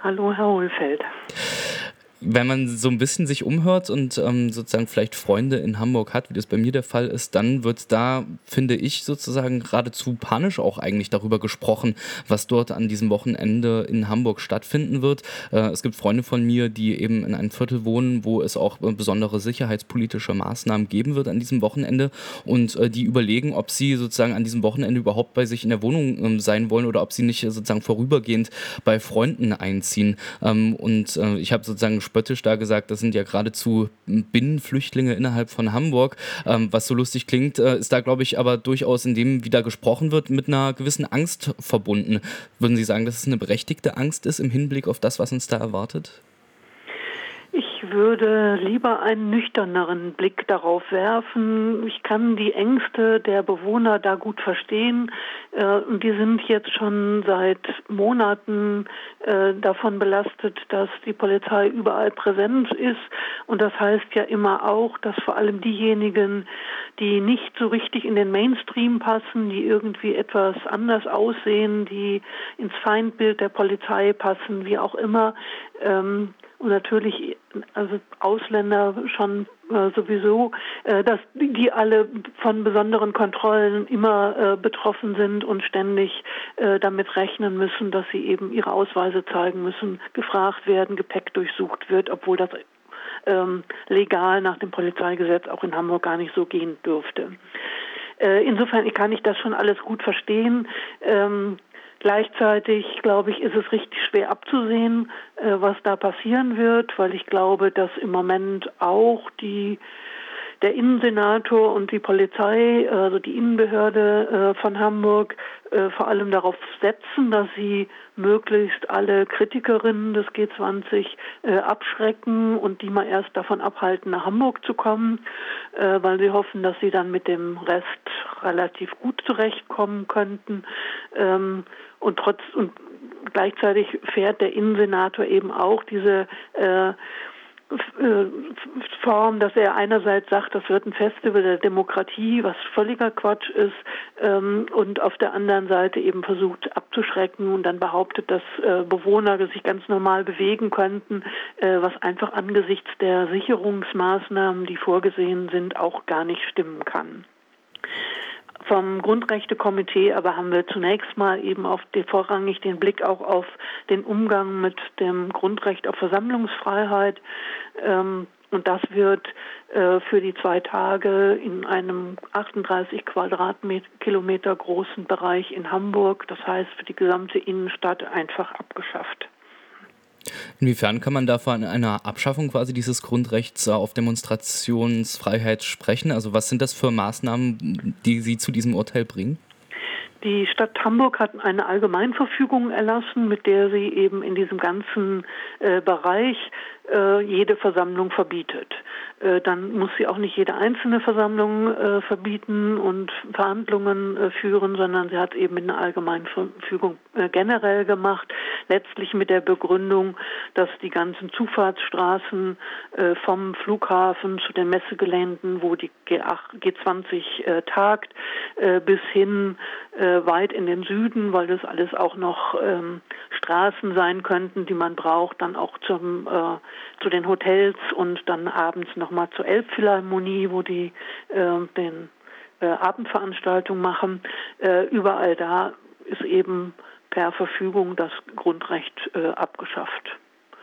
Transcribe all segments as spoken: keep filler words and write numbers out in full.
Hallo, Herr Hohlfeld. Wenn man so ein bisschen sich umhört und, ähm, sozusagen vielleicht Freunde in Hamburg hat, wie das bei mir der Fall ist, dann wird da, finde ich, sozusagen geradezu panisch auch eigentlich darüber gesprochen, was dort an diesem Wochenende in Hamburg stattfinden wird. Äh, es gibt Freunde von mir, die eben in einem Viertel wohnen, wo es auch, äh, besondere sicherheitspolitische Maßnahmen geben wird an diesem Wochenende und, äh, die überlegen, ob sie sozusagen an diesem Wochenende überhaupt bei sich in der Wohnung, ähm, sein wollen oder ob sie nicht, äh, sozusagen vorübergehend bei Freunden einziehen. Ähm, und, äh, ich habe sozusagen spöttisch da gesagt, das sind ja geradezu Binnenflüchtlinge innerhalb von Hamburg. Ähm, was so lustig klingt, äh, ist da, glaube ich, aber durchaus in dem, wie da gesprochen wird, mit einer gewissen Angst verbunden. Würden Sie sagen, dass es eine berechtigte Angst ist im Hinblick auf das, was uns da erwartet? Ich würde lieber einen nüchterneren Blick darauf werfen. Ich kann die Ängste der Bewohner da gut verstehen. Äh, und die sind jetzt schon seit Monaten äh, davon belastet, dass die Polizei überall präsent ist. Und das heißt ja immer auch, dass vor allem diejenigen, die nicht so richtig in den Mainstream passen, die irgendwie etwas anders aussehen, die ins Feindbild der Polizei passen, wie auch immer, ähm, und natürlich also Ausländer schon äh, sowieso, äh, dass die alle von besonderen Kontrollen immer äh, betroffen sind und ständig äh, damit rechnen müssen, dass sie eben ihre Ausweise zeigen müssen, gefragt werden, Gepäck durchsucht wird, obwohl das ähm, legal nach dem Polizeigesetz auch in Hamburg gar nicht so gehen dürfte. Äh, insofern kann ich das schon alles gut verstehen. Ähm, Gleichzeitig, glaube ich, ist es richtig schwer abzusehen, äh, was da passieren wird, weil ich glaube, dass im Moment auch die der Innensenator und die Polizei, also die Innenbehörde äh, von Hamburg, äh, vor allem darauf setzen, dass sie möglichst alle Kritikerinnen des G zwanzig äh, abschrecken und die mal erst davon abhalten, nach Hamburg zu kommen, äh, weil sie hoffen, dass sie dann mit dem Rest relativ gut zurechtkommen könnten. Ähm, und trotz und gleichzeitig fährt der Innensenator eben auch diese äh, Form, dass er einerseits sagt, das wird ein Festival der Demokratie, was völliger Quatsch ist, ähm, und auf der anderen Seite eben versucht abzuschrecken und dann behauptet, dass äh, Bewohner sich ganz normal bewegen könnten, äh, was einfach angesichts der Sicherungsmaßnahmen, die vorgesehen sind, auch gar nicht stimmen kann. Vom Grundrechtekomitee aber haben wir zunächst mal eben auf die, vorrangig den Blick auch auf den Umgang mit dem Grundrecht auf Versammlungsfreiheit. Ähm, und das wird äh, für die zwei Tage in einem achtunddreißig Quadratkilometer großen Bereich in Hamburg, das heißt für die gesamte Innenstadt, einfach abgeschafft. Inwiefern kann man da von einer Abschaffung quasi dieses Grundrechts äh, auf Demonstrationsfreiheit sprechen? Also was sind das für Maßnahmen, die Sie zu diesem Urteil bringen? Die Stadt Hamburg hat eine Allgemeinverfügung erlassen, mit der sie eben in diesem ganzen äh, Bereich äh, jede Versammlung verbietet. Äh, dann muss sie auch nicht jede einzelne Versammlung äh, verbieten und Verhandlungen äh, führen, sondern sie hat eben eine Allgemeinverfügung äh, generell gemacht, letztlich mit der Begründung, dass die ganzen Zufahrtsstraßen äh, vom Flughafen zu den Messegeländen, wo die G zwanzig äh, tagt, äh, bis hin äh, weit in den Süden, weil das alles auch noch ähm, Straßen sein könnten, die man braucht, dann auch zum, äh, zu den Hotels und dann abends nochmal zur Elbphilharmonie, wo die äh, den äh, Abendveranstaltung machen. Äh, überall da ist eben per Verfügung das Grundrecht äh, abgeschafft.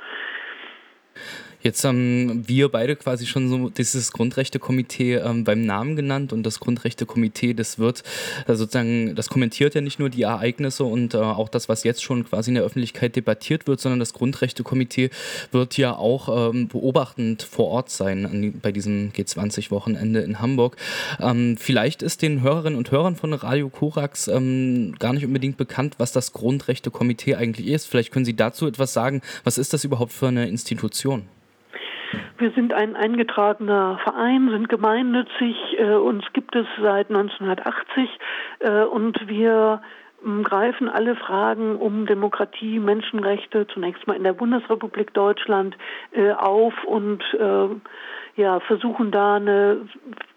Jetzt haben wir beide quasi schon so dieses Grundrechtekomitee ähm, beim Namen genannt und das Grundrechtekomitee, das wird äh, sozusagen, das kommentiert ja nicht nur die Ereignisse und äh, auch das, was jetzt schon quasi in der Öffentlichkeit debattiert wird, sondern das Grundrechtekomitee wird ja auch ähm, beobachtend vor Ort sein an, bei diesem G zwanzig-Wochenende in Hamburg. Ähm, vielleicht ist den Hörerinnen und Hörern von Radio Korax ähm, gar nicht unbedingt bekannt, was das Grundrechtekomitee eigentlich ist. Vielleicht können Sie dazu etwas sagen. Was ist das überhaupt für eine Institution? Wir sind ein eingetragener Verein, sind gemeinnützig, äh, uns gibt es seit neunzehnhundertachtzig äh, und wir ähm, greifen alle Fragen um Demokratie, Menschenrechte, zunächst mal in der Bundesrepublik Deutschland, äh, auf und äh, ja, versuchen da eine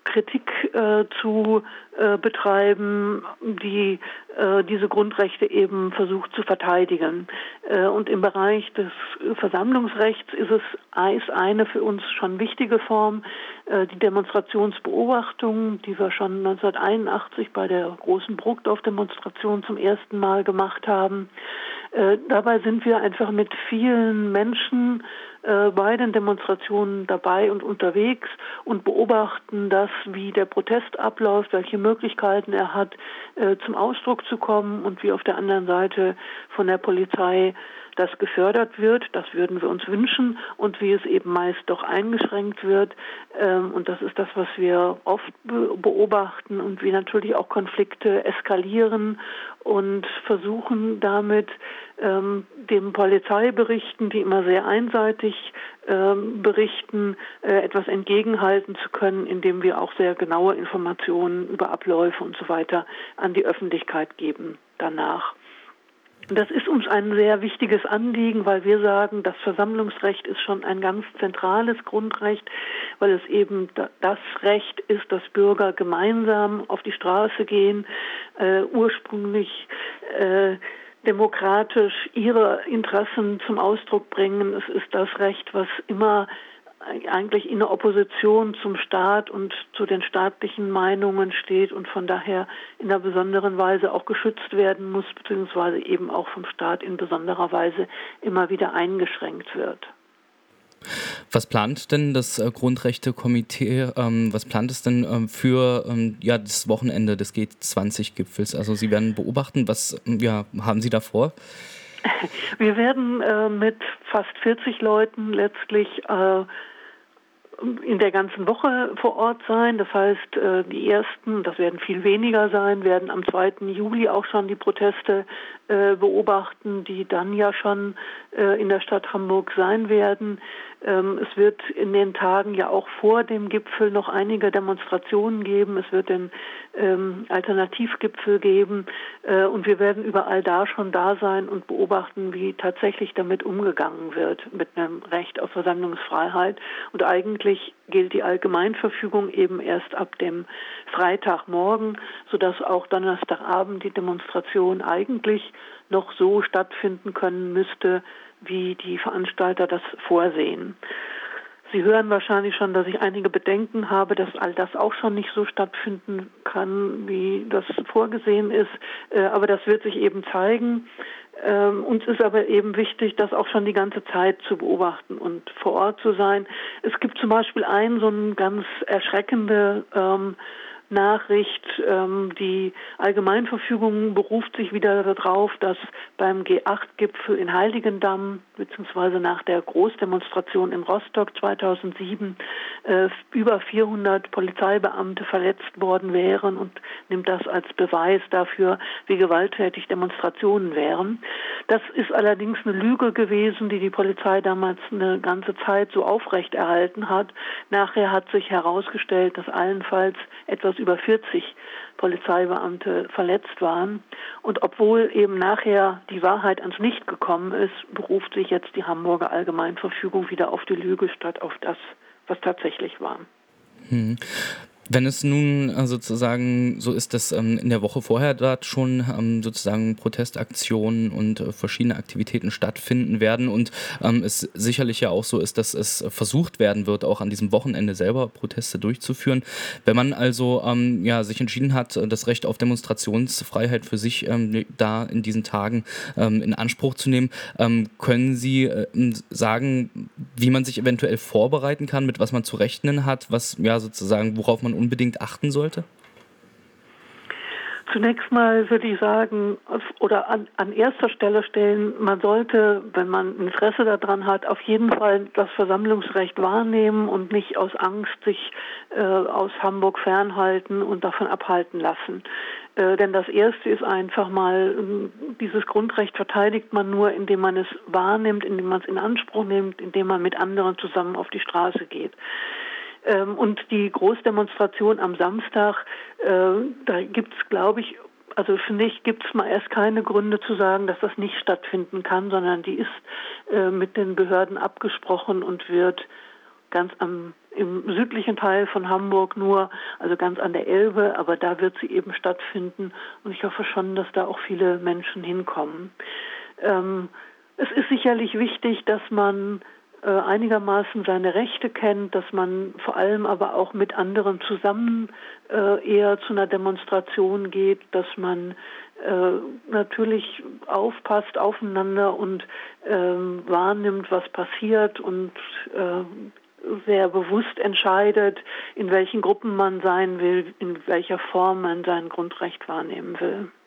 Kritik äh, zu äh, betreiben, die äh, diese Grundrechte eben versucht zu verteidigen. Äh, und im Bereich des Versammlungsrechts ist es ist eine für uns schon wichtige Form, äh, die Demonstrationsbeobachtung, die wir schon neunzehnhunderteinundachtzig bei der großen Burgdorf-Demonstration zum ersten Mal gemacht haben. Äh, dabei sind wir einfach mit vielen Menschen äh, bei den Demonstrationen dabei und unterwegs und beobachten das, wie der Protest abläuft, welche Möglichkeiten er hat, äh, zum Ausdruck zu kommen und wie auf der anderen Seite von der Polizei das gefördert wird. Das würden wir uns wünschen und wie es eben meist doch eingeschränkt wird. Ähm, und das ist das, was wir oft be- beobachten und wie natürlich auch Konflikte eskalieren und versuchen damit ähm, dem Polizeiberichten, die immer sehr einseitig ähm, berichten, äh, etwas entgegenhalten zu können, indem wir auch sehr genaue Informationen über Abläufe und so weiter an die Öffentlichkeit geben danach. Das ist uns ein sehr wichtiges Anliegen, weil wir sagen, das Versammlungsrecht ist schon ein ganz zentrales Grundrecht, weil es eben das Recht ist, dass Bürger gemeinsam auf die Straße gehen, äh, ursprünglich äh, demokratisch ihre Interessen zum Ausdruck bringen. Es ist das Recht, was immer eigentlich in der Opposition zum Staat und zu den staatlichen Meinungen steht und von daher in einer besonderen Weise auch geschützt werden muss, beziehungsweise eben auch vom Staat in besonderer Weise immer wieder eingeschränkt wird. Was plant denn das äh, Grundrechtekomitee, ähm, was plant es denn ähm, für ähm, ja, das Wochenende des G zwanzig Gipfels? Also Sie werden beobachten, was ja, haben Sie da vor? Wir werden äh, mit fast vierzig Leuten letztlich äh, in der ganzen Woche vor Ort sein. Das heißt, äh, die ersten, das werden viel weniger sein, werden am zweiten Juli auch schon die Proteste äh, beobachten, die dann ja schon äh, in der Stadt Hamburg sein werden. Ähm, es wird in den Tagen ja auch vor dem Gipfel noch einige Demonstrationen geben. Es wird den ähm, Alternativgipfel geben äh, und wir werden überall da schon da sein und beobachten, wie tatsächlich damit umgegangen wird mit einem Recht auf Versammlungsfreiheit. Und eigentlich gilt die Allgemeinverfügung eben erst ab dem Freitagmorgen, sodass auch Donnerstagabend die Demonstration eigentlich noch so stattfinden können müsste, wie die Veranstalter das vorsehen. Sie hören wahrscheinlich schon, dass ich einige Bedenken habe, dass all das auch schon nicht so stattfinden kann, wie das vorgesehen ist. Aber das wird sich eben zeigen. Ähm, uns ist aber eben wichtig, das auch schon die ganze Zeit zu beobachten und vor Ort zu sein. Es gibt zum Beispiel ein so eine ganz erschreckende ähm, Nachricht. Ähm, die Allgemeinverfügung beruft sich wieder darauf, dass beim G acht Gipfel in Heiligendamm beziehungsweise nach der Großdemonstration in Rostock zweitausendsieben äh, über vierhundert Polizeibeamte verletzt worden wären und nimmt das als Beweis dafür, wie gewalttätig Demonstrationen wären. Das ist allerdings eine Lüge gewesen, die die Polizei damals eine ganze Zeit so aufrechterhalten hat. Nachher hat sich herausgestellt, dass allenfalls etwas über vierzig Polizeibeamte verletzt waren. Und obwohl eben nachher die Wahrheit ans Licht gekommen ist, beruft sich jetzt die Hamburger Allgemeinverfügung wieder auf die Lüge statt auf das, was tatsächlich war. Hm. Wenn es nun äh, sozusagen so ist, dass ähm, in der Woche vorher dort schon ähm, sozusagen Protestaktionen und äh, verschiedene Aktivitäten stattfinden werden und ähm, es sicherlich ja auch so ist, dass es versucht werden wird, auch an diesem Wochenende selber Proteste durchzuführen. Wenn man also ähm, ja, sich entschieden hat, das Recht auf Demonstrationsfreiheit für sich ähm, da in diesen Tagen ähm, in Anspruch zu nehmen, ähm, können Sie äh, sagen, wie man sich eventuell vorbereiten kann, mit was man zu rechnen hat, was ja sozusagen, worauf man unbedingt achten sollte? Zunächst mal würde ich sagen, oder an, an erster Stelle stellen, man sollte, wenn man Interesse daran hat, auf jeden Fall das Versammlungsrecht wahrnehmen und nicht aus Angst sich äh, aus Hamburg fernhalten und davon abhalten lassen. Äh, denn das Erste ist einfach mal, dieses Grundrecht verteidigt man nur, indem man es wahrnimmt, indem man es in Anspruch nimmt, indem man mit anderen zusammen auf die Straße geht. Und die Großdemonstration am Samstag, äh, da gibt es, glaube ich, also finde ich, gibt es mal erst keine Gründe zu sagen, dass das nicht stattfinden kann, sondern die ist äh, mit den Behörden abgesprochen und wird ganz am im südlichen Teil von Hamburg nur, also ganz an der Elbe, aber da wird sie eben stattfinden und ich hoffe schon, dass da auch viele Menschen hinkommen. Ähm, es ist sicherlich wichtig, dass man äh, einigermaßen seine Rechte kennt, dass man vor allem aber auch mit anderen zusammen äh, eher zu einer Demonstration geht, dass man äh, natürlich aufpasst aufeinander und äh, wahrnimmt, was passiert und äh, sehr bewusst entscheidet, in welchen Gruppen man sein will, in welcher Form man sein Grundrecht wahrnehmen will.